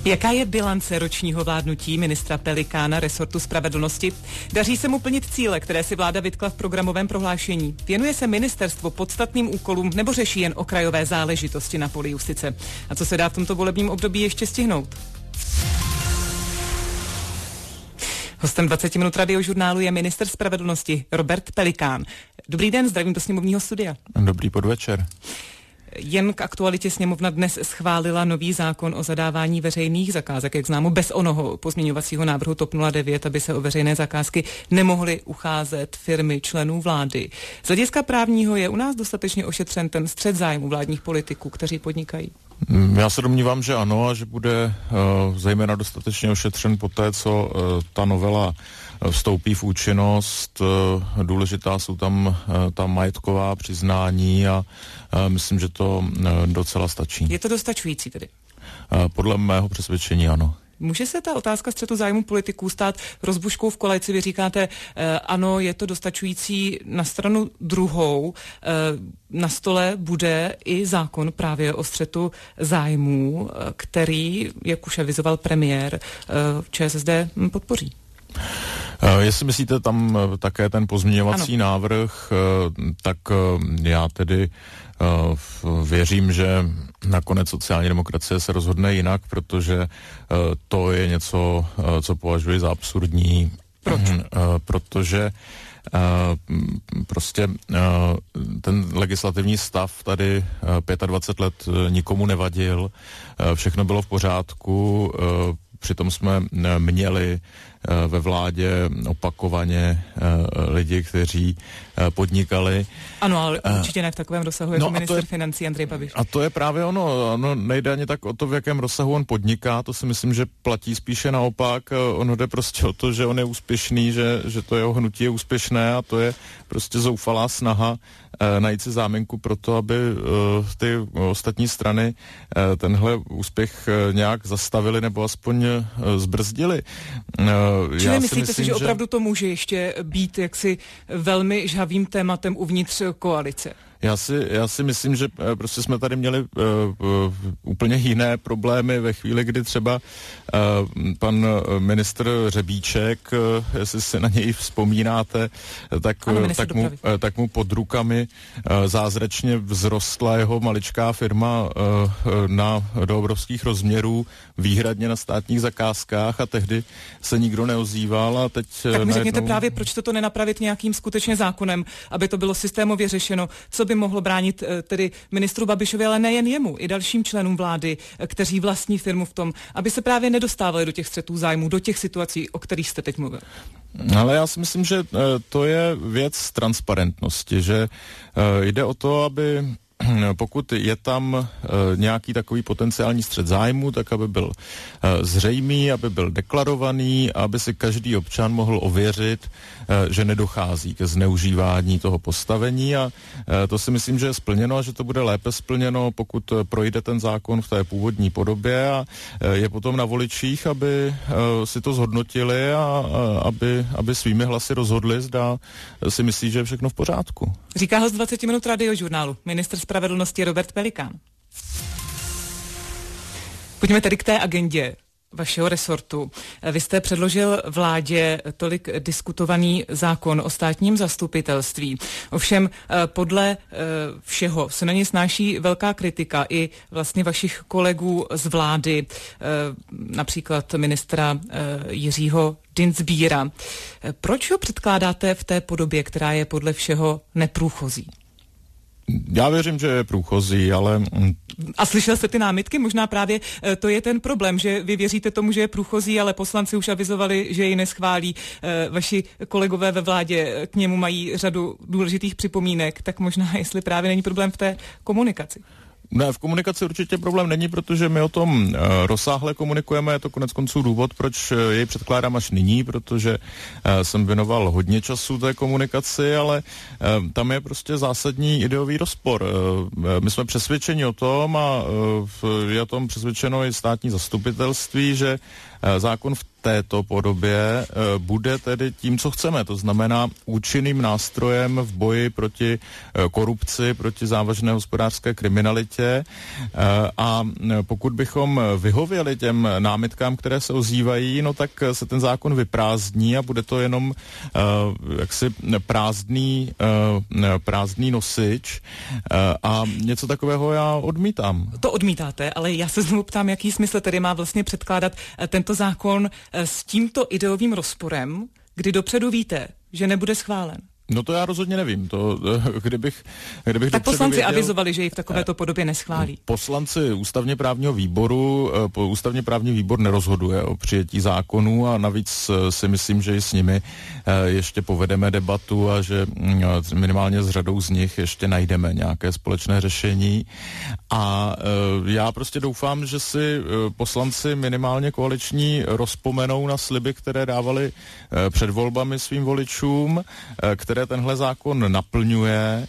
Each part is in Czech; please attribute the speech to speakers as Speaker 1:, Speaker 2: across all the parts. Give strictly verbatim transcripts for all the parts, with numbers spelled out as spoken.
Speaker 1: Jaká je bilance ročního vládnutí ministra Pelikána resortu spravedlnosti? Daří se mu plnit cíle, které si vláda vytkla v programovém prohlášení? Věnuje se ministerstvo podstatným úkolům nebo řeší jen okrajové záležitosti na poli justice? A co se dá v tomto volebním období ještě stihnout? Hostem dvacet minut Radiožurnálu je ministr spravedlnosti Robert Pelikán. Dobrý den, zdravím do sněmovního studia.
Speaker 2: Dobrý podvečer.
Speaker 1: Jen k aktualitě sněmovna dnes schválila nový zákon o zadávání veřejných zakázek, jak známo, bez onoho pozměňovacího návrhu TOP nula devět, aby se o veřejné zakázky nemohly ucházet firmy členů vlády. Z hlediska právního je u nás dostatečně ošetřen ten střet zájmu vládních politiků, kteří podnikají?
Speaker 2: Já se domnívám, že ano a že bude uh, zejména dostatečně ošetřen poté, co uh, ta novela vstoupí v účinnost. Uh, důležitá jsou tam uh, ta majetková přiznání a uh, myslím, že to uh, docela stačí.
Speaker 1: Je to dostačující tedy?
Speaker 2: Uh, podle mého přesvědčení ano.
Speaker 1: Může se ta otázka střetu zájmu politiků stát rozbuškou v koalici? Vy říkáte, eh, ano, je to dostačující. Na stranu druhou eh, na stole bude i zákon právě o střetu zájmů, eh, který, jak už avizoval premiér, eh, ČSSD podpoří.
Speaker 2: Uh, jestli myslíte tam uh, také ten pozměňovací ano. návrh, uh, tak uh, já tedy uh, věřím, že nakonec sociální demokracie se rozhodne jinak, protože uh, to je něco, uh, co považuji za absurdní.
Speaker 1: Proč?
Speaker 2: Uh, protože Uh, prostě uh, ten legislativní stav tady uh, dvacet pět let uh, nikomu nevadil, uh, všechno bylo v pořádku, uh, přitom jsme uh, měli uh, ve vládě opakovaně uh, lidi, kteří uh, podnikali.
Speaker 1: Ano, ale určitě ne v takovém rozsahu jako
Speaker 2: no
Speaker 1: ministr
Speaker 2: je,
Speaker 1: financí Andrej Babiš.
Speaker 2: A to je právě ono, ono nejde ani tak o to, v jakém rozsahu on podniká, to si myslím, že platí spíše naopak, ono jde prostě o to, že on je úspěšný, že, že to jeho hnutí je úspěšné a to je prostě zoufalá snaha eh, najít si záminku pro to, aby eh, ty ostatní strany eh, tenhle úspěch eh, nějak zastavili nebo aspoň eh, zbrzdili. Eh,
Speaker 1: Čili já myslíte si, myslím, si, že opravdu to může ještě být jaksi velmi žhavým tématem uvnitř koalice?
Speaker 2: Já si, já si myslím, že uh, prostě jsme tady měli uh, uh, úplně jiné problémy ve chvíli, kdy třeba uh, pan ministr Řebíček, uh, jestli si na něj vzpomínáte, tak,
Speaker 1: ano,
Speaker 2: uh, tak, mu, uh, tak mu pod rukami uh, zázračně vzrostla jeho maličká firma uh, na, do obrovských rozměrů, výhradně na státních zakázkách a tehdy se nikdo neozýval a teď...
Speaker 1: Tak mi řekněte
Speaker 2: najednou...
Speaker 1: právě, proč toto nenapravit nějakým skutečně zákonem, aby to bylo systémově řešeno, co by mohlo bránit tedy ministru Babišovi, ale nejen jemu, i dalším členům vlády, kteří vlastní firmu v tom, aby se právě nedostávali do těch střetů zájmů, do těch situací, o kterých jste teď mluvil.
Speaker 2: Ale já si myslím, že to je věc transparentnosti, že jde o to, aby pokud je tam uh, nějaký takový potenciální střet zájmu, tak aby byl uh, zřejmý, aby byl deklarovaný, aby si každý občan mohl ověřit, uh, že nedochází ke zneužívání toho postavení a uh, to si myslím, že je splněno a že to bude lépe splněno, pokud uh, projde ten zákon v té původní podobě a uh, je potom na voličích, aby uh, si to zhodnotili a uh, aby, aby svými hlasy rozhodli, zda uh, si myslí, že je všechno v pořádku.
Speaker 1: Říká host dvacet minut Radiožurnálu, ministr spravedlnosti Robert Pelikán. Pojďme tedy k té agendě vašeho resortu. Vy jste předložil vládě tolik diskutovaný zákon o státním zastupitelství. Ovšem podle všeho se na ně snáší velká kritika i vlastně vašich kolegů z vlády, například ministra Jiřího Dienstbiera. Proč ho předkládáte v té podobě, která je podle všeho neprůchozí?
Speaker 2: Já věřím, že je průchozí, ale...
Speaker 1: A slyšel jste ty námitky? Možná právě to je ten problém, že vy věříte tomu, že je průchozí, ale poslanci už avizovali, že ji neschválí. Vaši kolegové ve vládě k němu mají řadu důležitých připomínek, tak možná, jestli právě není problém v té komunikaci.
Speaker 2: Ne, v komunikaci určitě problém není, protože my o tom uh, rozsáhle komunikujeme, je to konec konců důvod, proč uh, jej předkládám až nyní, protože uh, jsem věnoval hodně času té komunikaci, ale uh, tam je prostě zásadní ideový rozpor. Uh, my jsme přesvědčeni o tom a uh, je o tom přesvědčeno i státní zastupitelství, že uh, zákon v této podobě bude tedy tím, co chceme. To znamená účinným nástrojem v boji proti korupci, proti závažné hospodářské kriminalitě. A pokud bychom vyhověli těm námitkám, které se ozývají, no tak se ten zákon vyprázdní a bude to jenom jaksi prázdný, prázdný nosič. A něco takového já odmítám.
Speaker 1: To odmítáte, ale já se znovu ptám, jaký smysl tedy má vlastně předkládat tento zákon s tímto ideovým rozporem, kdy dopředu víte, že nebude schválen.
Speaker 2: No to já rozhodně nevím. To, kdybych, kdybych
Speaker 1: tak poslanci
Speaker 2: věděl,
Speaker 1: avizovali, že ji v takovéto podobě neschválí.
Speaker 2: Poslanci ústavně právního výboru, ústavně právní výbor nerozhoduje o přijetí zákonů a navíc si myslím, že i s nimi ještě povedeme debatu a že minimálně s řadou z nich ještě najdeme nějaké společné řešení. A já prostě doufám, že si poslanci minimálně koaliční rozpomenou na sliby, které dávali před volbami svým voličům, které tenhle zákon naplňuje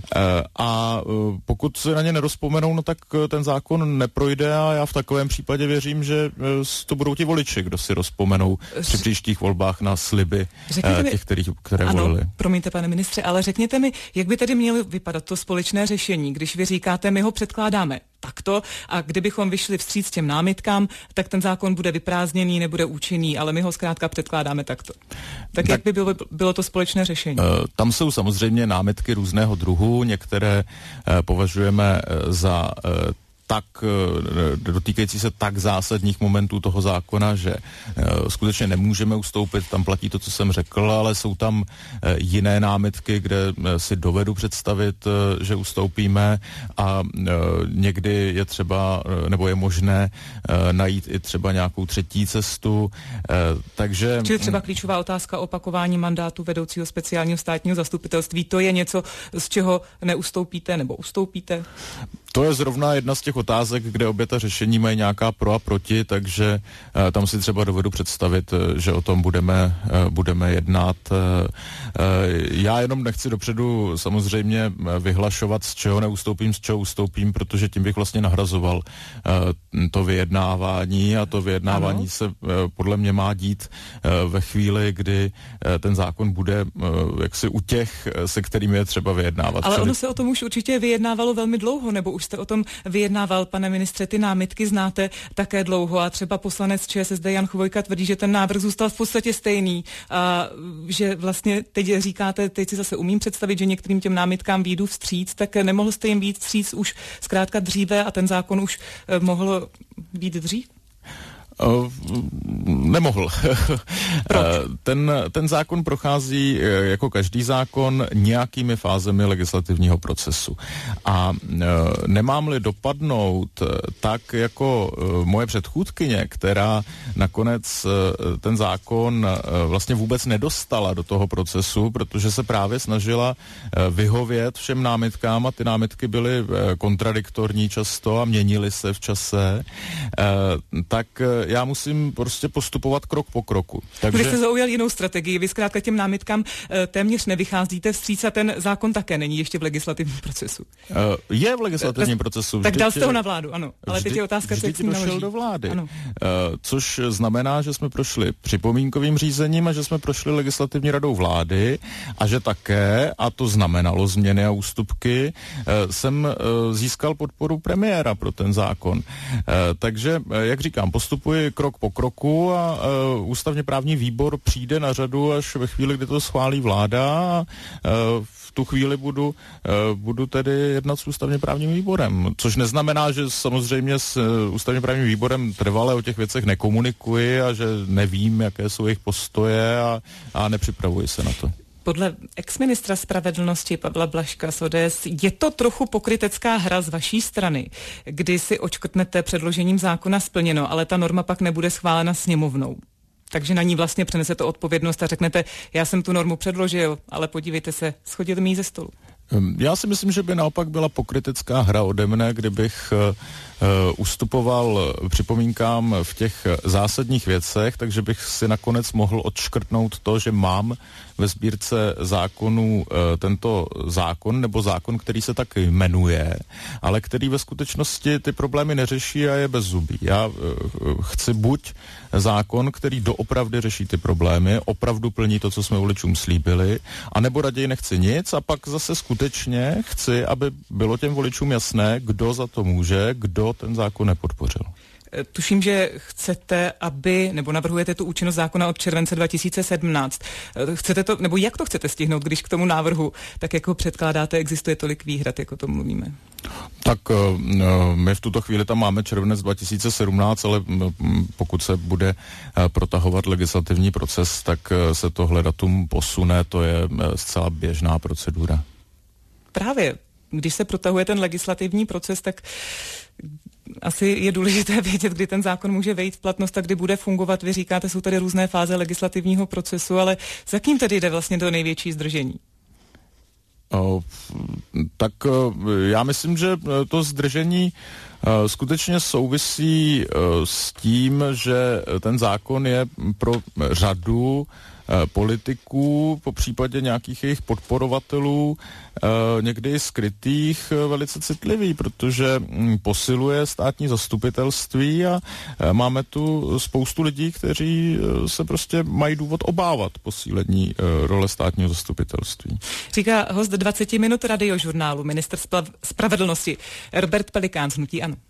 Speaker 2: a pokud se na ně nerozpomenou, no tak ten zákon neprojde a já v takovém případě věřím, že to budou ti voliči, kdo si rozpomenou při příštích volbách na sliby mi, těch, který, které
Speaker 1: ano,
Speaker 2: volili.
Speaker 1: Promiňte, pane ministře, ale řekněte mi, jak by tedy mělo vypadat to společné řešení, když vy říkáte, my ho předkládáme takto a kdybychom vyšli vstříc těm námitkám, tak ten zákon bude vyprázdněný, nebude účinný, ale my ho zkrátka předkládáme takto. Tak, tak jak by bylo, bylo to společné řešení?
Speaker 2: Tam jsou samozřejmě námitky různého druhu, některé považujeme za tak dotýkající se tak zásadních momentů toho zákona, že skutečně nemůžeme ustoupit, tam platí to, co jsem řekl, ale jsou tam jiné námitky, kde si dovedu představit, že ustoupíme a někdy je třeba, nebo je možné najít i třeba nějakou třetí cestu, takže...
Speaker 1: Čili třeba klíčová otázka opakování mandátu vedoucího speciálního státního zastupitelství, to je něco, z čeho neustoupíte nebo ustoupíte?
Speaker 2: To je zrovna jedna z těch otázek, kde obě ta řešení mají nějaká pro a proti, takže uh, tam si třeba dovedu představit, uh, že o tom budeme, uh, budeme jednat. Uh, uh, já jenom nechci dopředu samozřejmě vyhlašovat, z čeho neustoupím, z čeho ustoupím, protože tím bych vlastně nahrazoval uh, to vyjednávání a to vyjednávání ano. se uh, podle mě má dít uh, ve chvíli, kdy uh, ten zákon bude uh, jaksi u těch, se kterými je třeba vyjednávat.
Speaker 1: Ale ono se o tom už určitě vyjednávalo velmi dlouho, nebo už jste o tom vyjednával, pane ministře, ty námitky znáte také dlouho a třeba poslanec ČSSD Jan Chvojka tvrdí, že ten návrh zůstal v podstatě stejný a že vlastně teď říkáte, teď si zase umím představit, že některým těm námitkám výjdu vstříc, tak nemohl jste jim být vstříc už zkrátka dříve a ten zákon už mohl být dřív?
Speaker 2: Uh, nemohl. ten, ten zákon prochází jako každý zákon nějakými fázemi legislativního procesu. A uh, nemám-li dopadnout tak jako uh, moje předchůdkyně, která nakonec uh, ten zákon uh, vlastně vůbec nedostala do toho procesu, protože se právě snažila uh, vyhovět všem námitkám a ty námitky byly uh, kontradiktorní často a měnily se v čase, uh, tak uh, já musím prostě postupovat krok po kroku.
Speaker 1: Takže... Vy jste zaujal jinou strategii, vy zkrátka těm námitkám e, téměř nevycházíte vstříc a ten zákon také není ještě v legislativním procesu.
Speaker 2: Uh, je v legislativním e, procesu.
Speaker 1: Tak dal jste ho na vládu, ano. Ale teď je otázka, co jak s ním
Speaker 2: došel
Speaker 1: naloží.
Speaker 2: do vlády.
Speaker 1: Ano.
Speaker 2: Uh, což znamená, že jsme prošli připomínkovým řízením a že jsme prošli legislativní radou vlády a že také, a to znamenalo změny a ústupky, uh, jsem uh, získal podporu premiéra pro ten zákon. Uh, takže, uh, jak říkám, postupuji krok po kroku a uh, ústavně právní výbor přijde na řadu až ve chvíli, kdy to schválí vláda a uh, v tu chvíli budu, uh, budu tedy jednat s ústavně právním výborem. Což neznamená, že samozřejmě s uh, ústavně právním výborem trvale o těch věcech nekomunikuji a že nevím, jaké jsou jejich postoje a, a nepřipravuji se na to.
Speaker 1: Podle exministra spravedlnosti Pavla Blažka z O D S je to trochu pokrytecká hra z vaší strany, kdy si očkrtnete předložením zákona splněno, ale ta norma pak nebude schválena sněmovnou. Takže na ní vlastně přenesete odpovědnost a řeknete, já jsem tu normu předložil, ale podívejte se, shodili mi ji ze stolu.
Speaker 2: Já si myslím, že by naopak byla pokrytecká hra ode mne, kdybych ustupoval připomínkám v těch zásadních věcech, takže bych si nakonec mohl odškrtnout to, že mám ve sbírce zákonů tento zákon, nebo zákon, který se tak jmenuje, ale který ve skutečnosti ty problémy neřeší a je bezzubý. Já chci buď zákon, který doopravdy řeší ty problémy, opravdu plní to, co jsme voličům slíbili, anebo raději nechci nic a pak zase skutečně chci, aby bylo těm voličům jasné, kdo za to může, kdo ten zákon nepodpořil.
Speaker 1: Tuším, že chcete, aby, nebo navrhujete tu účinnost zákona od července dva tisíce sedmnáct. Chcete to, nebo jak to chcete stihnout, když k tomu návrhu, tak jak ho předkládáte, existuje tolik výhrad, jako to mluvíme?
Speaker 2: Tak my v tuto chvíli tam máme červenec dva tisíce sedmnáct, ale pokud se bude protahovat legislativní proces, tak se tohle datum posune, to je zcela běžná procedura.
Speaker 1: Právě, když se protahuje ten legislativní proces, tak asi je důležité vědět, kdy ten zákon může vejít v platnost a kdy bude fungovat. Vy říkáte, jsou tady různé fáze legislativního procesu, ale za kým tedy jde vlastně to největší zdržení?
Speaker 2: O, tak já myslím, že to zdržení skutečně souvisí s tím, že ten zákon je pro řadu politiků, po případě nějakých jejich podporovatelů, někdy skrytých, velice citlivý, protože posiluje státní zastupitelství a máme tu spoustu lidí, kteří se prostě mají důvod obávat posílení role státního zastupitelství.
Speaker 1: Říká host dvacet minut radiožurnálu, ministr spravedlnosti Robert Pelikán z hnutí ANO.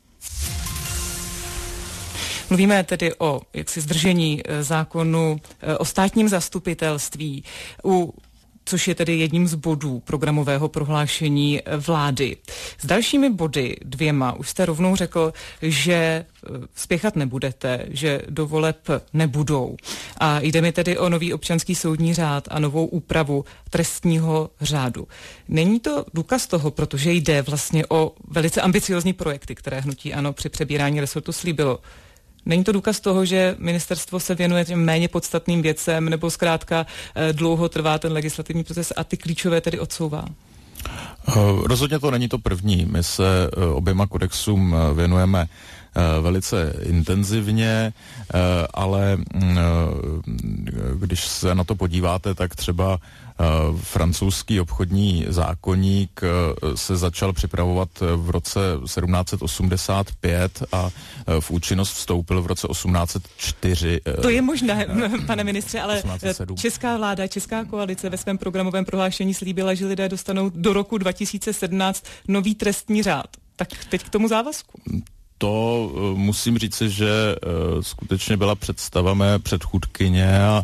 Speaker 1: Mluvíme tedy o jaksi zdržení zákonu o státním zastupitelství, u, což je tedy jedním z bodů programového prohlášení vlády. S dalšími body dvěma už jste rovnou řekl, že spěchat nebudete, že do voleb nebudou. A jde mi tedy o nový občanský soudní řád a novou úpravu trestního řádu. Není to důkaz toho, protože jde vlastně o velice ambiciozní projekty, které hnutí ANO při přebírání resortu slíbilo. Není to důkaz toho, že ministerstvo se věnuje těm méně podstatným věcem, nebo zkrátka dlouho trvá ten legislativní proces a ty klíčové tedy odsouvá?
Speaker 2: Rozhodně to není to první. My se oběma kodexům věnujeme velice intenzivně, ale když se na to podíváte, tak třeba francouzský obchodní zákoník se začal připravovat v roce sedmnáct set osmdesát pět a v účinnost vstoupil v roce osmnáct set čtyři.
Speaker 1: To je možné, pane ministře, ale česká vláda, česká koalice ve svém programovém prohlášení slíbila, že lidé dostanou do roku dva tisíce sedmnáct nový trestní řád. Tak teď k tomu závazku.
Speaker 2: To uh, musím říci, že uh, skutečně byla představa mé předchůdkyně a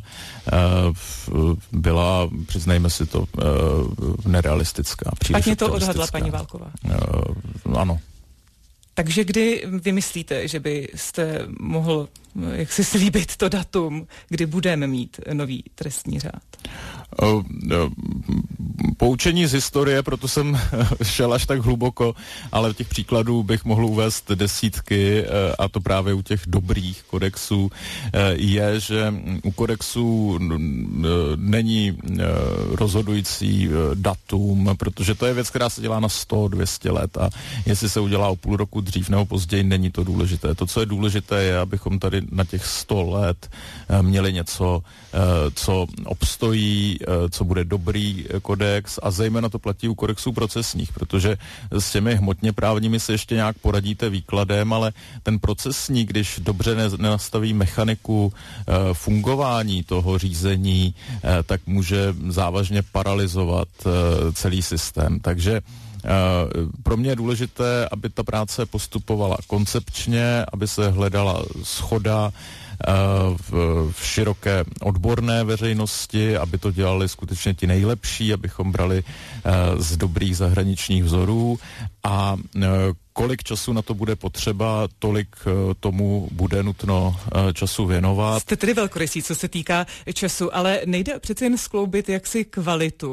Speaker 2: uh, byla, přiznejme si to, uh, nerealistická.
Speaker 1: Špatně to odhadla paní Válková.
Speaker 2: Uh, ano.
Speaker 1: Takže kdy vymyslíte, že byste mohl jak si slíbit to datum, kdy budeme mít nový trestní řád?
Speaker 2: Uh, uh, poučení z historie, proto jsem šel až tak hluboko, ale těch příkladů bych mohl uvést desítky, a to právě u těch dobrých kodexů, je, že u kodexů není rozhodující datum, protože to je věc, která se dělá na sto, dvě stě let a jestli se udělá o půl roku dřív nebo později, není to důležité. To, co je důležité, je, abychom tady na těch sto let měli něco, co obstojí, co bude dobrý kodex a zejména to platí u kodexů procesních, protože s těmi hmotně právními se ještě nějak poradíte výkladem, ale ten procesní, když dobře nenastaví mechaniku fungování toho řízení, tak může závažně paralyzovat celý systém. Takže pro mě je důležité, aby ta práce postupovala koncepčně, aby se hledala shoda v, v široké odborné veřejnosti, aby to dělali skutečně ti nejlepší, abychom brali z dobrých zahraničních vzorů a kolik času na to bude potřeba, tolik tomu bude nutno času věnovat. Jste
Speaker 1: tedy velkorysý, co se týká času, ale nejde přece jen skloubit jaksi kvalitu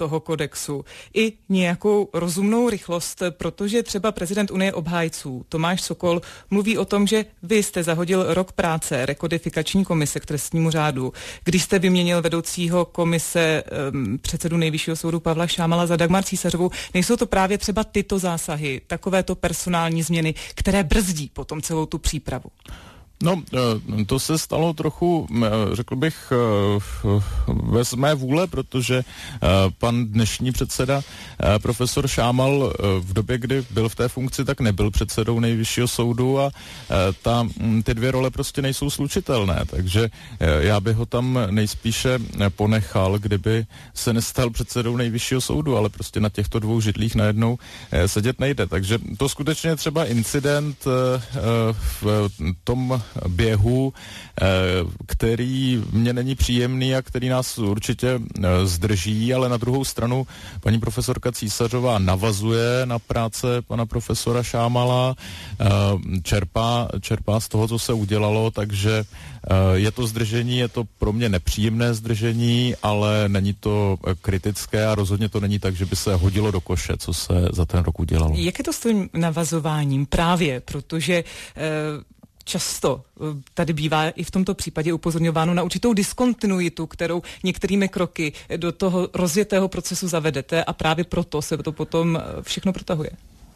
Speaker 1: toho kodexu i nějakou rozumnou rychlost, protože třeba prezident Unie obhájců Tomáš Sokol mluví o tom, že vy jste zahodil rok práce rekodifikační komise k trestnímu řádu, když jste vyměnil vedoucího komise um, předsedu Nejvyššího soudu Pavla Šámala za Dagmar Císařovou. Nejsou to právě třeba tyto zásahy, takovéto personální změny, které brzdí potom celou tu přípravu?
Speaker 2: No, to se stalo trochu, řekl bych, bez mé vůle, protože pan dnešní předseda, profesor Šámal, v době, kdy byl v té funkci, tak nebyl předsedou Nejvyššího soudu a ta, ty dvě role prostě nejsou slučitelné, takže já bych ho tam nejspíše ponechal, kdyby se nestal předsedou Nejvyššího soudu, ale prostě na těchto dvou židlích najednou sedět nejde. Takže to skutečně je třeba incident v tom běhu, který mně není příjemný a který nás určitě zdrží, ale na druhou stranu paní profesorka Císařová navazuje na práce pana profesora Šámala, čerpá, čerpá z toho, co se udělalo, takže je to zdržení, je to pro mě nepříjemné zdržení, ale není to kritické a rozhodně to není tak, že by se hodilo do koše, co se za ten rok udělalo.
Speaker 1: Jak je to s tím navazováním právě, protože často tady bývá i v tomto případě upozorňováno na určitou diskontinuitu, kterou některými kroky do toho rozjetého procesu zavedete a právě proto se to potom všechno protahuje.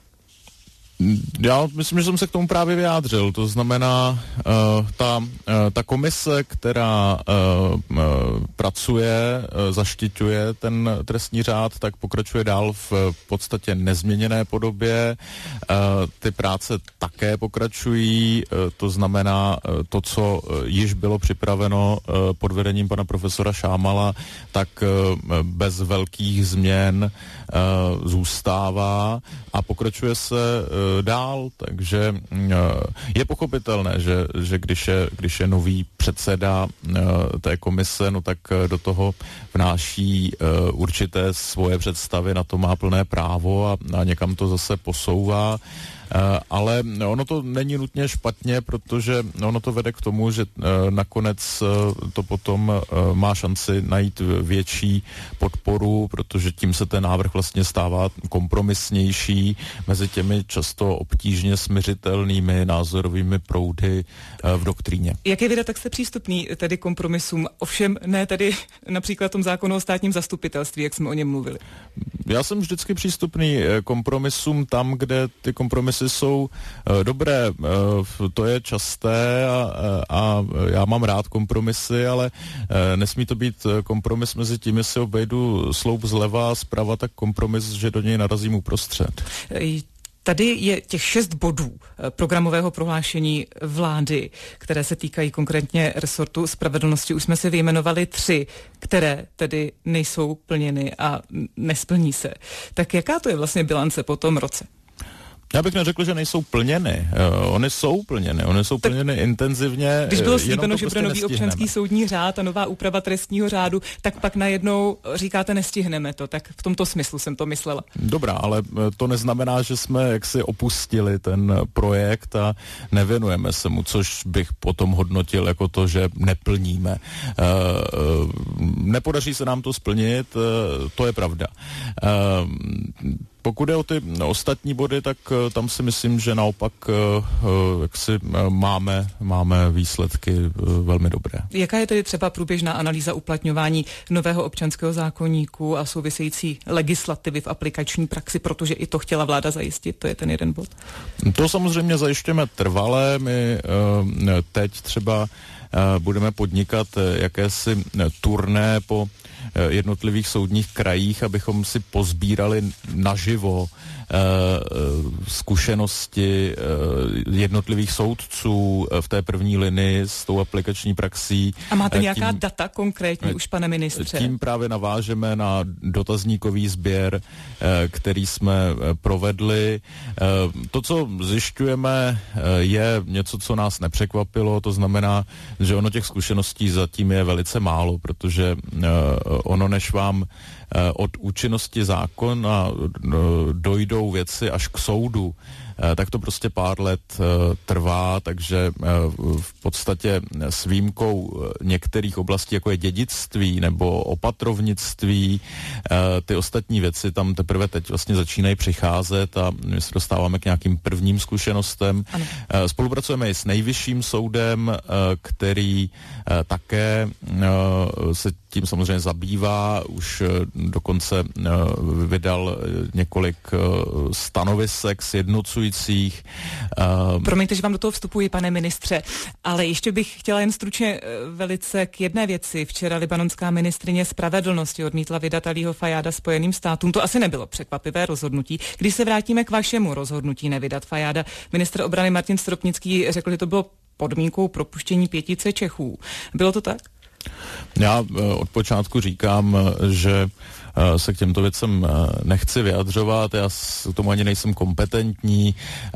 Speaker 2: Já myslím, že jsem se k tomu právě vyjádřil. To znamená, uh, ta, uh, ta komise, která uh, uh, pracuje, uh, zaštiťuje ten trestní řád, tak pokračuje dál v podstatě nezměněné podobě. Uh, ty práce také pokračují, uh, to znamená uh, to, co uh, již bylo připraveno uh, pod vedením pana profesora Šámala, tak uh, bez velkých změn uh, zůstává a pokračuje se uh, dál, takže je pochopitelné, že, že když, je, když je nový předseda té komise, no tak do toho vnáší určité svoje představy, na to má plné právo a, a někam to zase posouvá. Ale ono to není nutně špatně, protože ono to vede k tomu, že nakonec to potom má šanci najít větší podporu, protože tím se ten návrh vlastně stává kompromisnější mezi těmi často obtížně smiřitelnými názorovými proudy v doktríně.
Speaker 1: Jak je věda, tak jste přístupný tedy kompromisům, ovšem ne tedy například tom zákonu o státním zastupitelství, jak jsme o něm mluvili?
Speaker 2: Já jsem vždycky přístupný kompromisům tam, kde ty kompromisy jsou uh, dobré, uh, to je časté a, a já mám rád kompromisy, ale uh, nesmí to být kompromis mezi tím, jestli obejdu sloup zleva a zprava, tak kompromis, že do něj narazím uprostřed.
Speaker 1: Tady je těch šest bodů programového prohlášení vlády, které se týkají konkrétně resortu spravedlnosti. Už jsme si vyjmenovali tři, které tedy nejsou plněny a nesplní se. Tak jaká to je vlastně bilance po tom roce?
Speaker 2: Já bych neřekl, že nejsou plněny. Uh, ony jsou plněny, ony jsou tak plněny intenzivně.
Speaker 1: Když bylo slíbeno, že
Speaker 2: prostě
Speaker 1: bude nový občanský soudní řád a nová úprava trestního řádu, tak pak najednou říkáte, nestihneme to. Tak v tomto smyslu jsem to myslela. Dobrá,
Speaker 2: ale to neznamená, že jsme jaksi opustili ten projekt a nevěnujeme se mu, což bych potom hodnotil jako to, že neplníme. Uh, nepodaří se nám to splnit, uh, to je pravda. Uh, Pokud je o ty ostatní body, tak uh, tam si myslím, že naopak uh, jak si, uh, máme, máme výsledky uh, velmi dobré.
Speaker 1: Jaká je tedy třeba průběžná analýza uplatňování nového občanského zákoníku a související legislativy v aplikační praxi, protože i to chtěla vláda zajistit, to je ten jeden bod?
Speaker 2: To samozřejmě zajišťujeme trvale. My uh, teď třeba uh, budeme podnikat uh, jakési turné po jednotlivých soudních krajích, abychom si pozbírali naživo zkušenosti jednotlivých soudců v té první linii s tou aplikační praxí.
Speaker 1: A máte nějaká tím, data konkrétní už, pane ministře?
Speaker 2: Tím právě navážeme na dotazníkový sběr, který jsme provedli. To, co zjišťujeme, je něco, co nás nepřekvapilo, to znamená, že ono těch zkušeností zatím je velice málo, protože ono, než vám od účinnosti zákona dojdou věci až k soudu, tak to prostě pár let trvá, takže v podstatě s výjimkou některých oblastí, jako je dědictví nebo opatrovnictví, ty ostatní věci tam teprve teď vlastně začínají přicházet a my se dostáváme k nějakým prvním zkušenostem. Ano. Spolupracujeme i s Nejvyšším soudem, který také se tím samozřejmě zabývá, už dokonce vydal několik stanovisek sjednocujících.
Speaker 1: Promiňte, že vám do toho vstupuji, pane ministře, ale ještě bych chtěla jen stručně velice k jedné věci. Včera libanonská ministryně spravedlnosti odmítla vydat Alího Fajáda Spojeným státům. To asi nebylo překvapivé rozhodnutí. Když se vrátíme k vašemu rozhodnutí nevydat Fajáda, ministr obrany Martin Stropnický řekl, že to bylo podmínkou propuštění pětice Čechů. Bylo to tak?
Speaker 2: Já od počátku říkám, že se k těmto věcem nechci vyjadřovat, já k tomu ani nejsem kompetentní.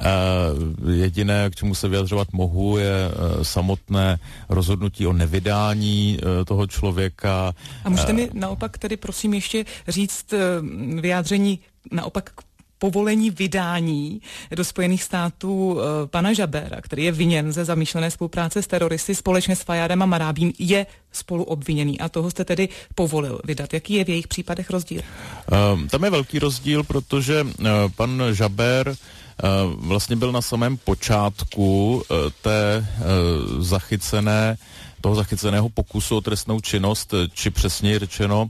Speaker 2: Jediné, k čemu se vyjadřovat mohu, je samotné rozhodnutí o nevydání toho člověka.
Speaker 1: A můžete mi naopak tedy prosím ještě říct vyjádření naopak k povolení vydání do Spojených států uh, pana Žabera, který je viněn ze zamýšlené spolupráce s teroristy společně s Fajádem a Marábím, je spoluobviněný a toho jste tedy povolil vydat. Jaký je v jejich případech rozdíl?
Speaker 2: Uh, tam je velký rozdíl, protože uh, pan Žaber uh, vlastně byl na samém počátku uh, té uh, zachycené toho zachyceného pokusu o trestnou činnost, či přesněji řečeno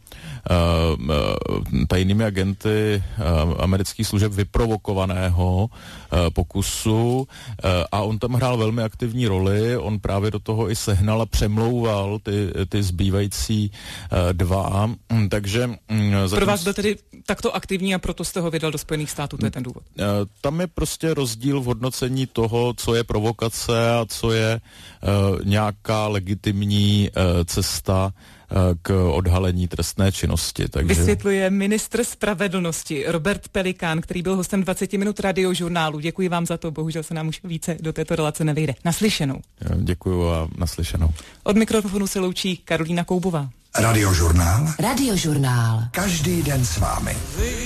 Speaker 2: tajnými agenty amerických služeb vyprovokovaného pokusu a on tam hrál velmi aktivní roli, on právě do toho i sehnal a přemlouval ty, ty zbývající dva, takže...
Speaker 1: Pro vás byl tedy takto aktivní a proto jste ho vydal do Spojených států, to je ten důvod?
Speaker 2: Tam je prostě rozdíl v hodnocení toho, co je provokace a co je nějaká legitimní cesta k odhalení trestné činnosti. Takže...
Speaker 1: Vysvětluje ministr spravedlnosti Robert Pelikán, který byl hostem dvacet minut Radiožurnálu. Děkuji vám za to, bohužel se nám už více do této relace nevejde. Naslyšenou.
Speaker 2: Děkuji a naslyšenou.
Speaker 1: Od mikrofonu se loučí Karolína Koubová.
Speaker 3: Radiožurnál.
Speaker 4: Radiožurnál.
Speaker 3: Každý den s vámi.